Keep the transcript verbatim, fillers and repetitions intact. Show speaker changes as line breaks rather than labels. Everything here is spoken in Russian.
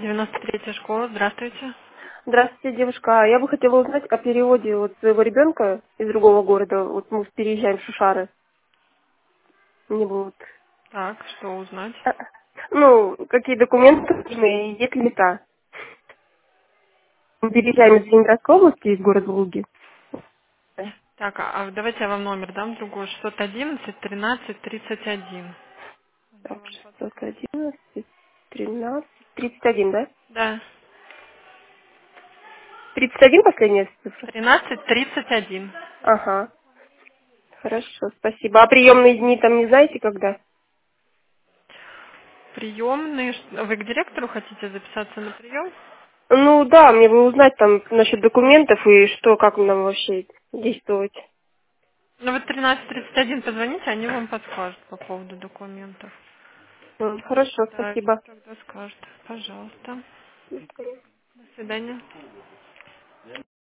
девяносто третья школа, здравствуйте.
Здравствуйте, девушка. Я бы хотела узнать о переводе вот своего ребенка из другого города. Вот мы переезжаем в Шушары. Мне бы вот...
Так, что узнать?
а, Ну, какие документы нужны и есть ли мета? Мы переезжаем из Ленинградской области, из города Луги. Да,
Так, а а давайте я вам номер дам другой. шестьсот одиннадцать тринадцать тридцать один. Я
Так,
вам потом-
шестьсот одиннадцать, тринадцать, тридцать один, да?
Да,
тридцать один последняя цифра?
тринадцать тридцать один.
Ага, хорошо, спасибо. А приемные дни там не знаете когда?
Приемные. ш- Вы к директору хотите записаться на прием?
Ну да, мне бы узнать там насчет документов и что, как нам вообще действовать.
Ну вот тринадцать тридцать один позвоните, они вам подскажут по поводу документов.
М, Хорошо,
Да,
спасибо.
тогда скажут. Пожалуйста. До свидания.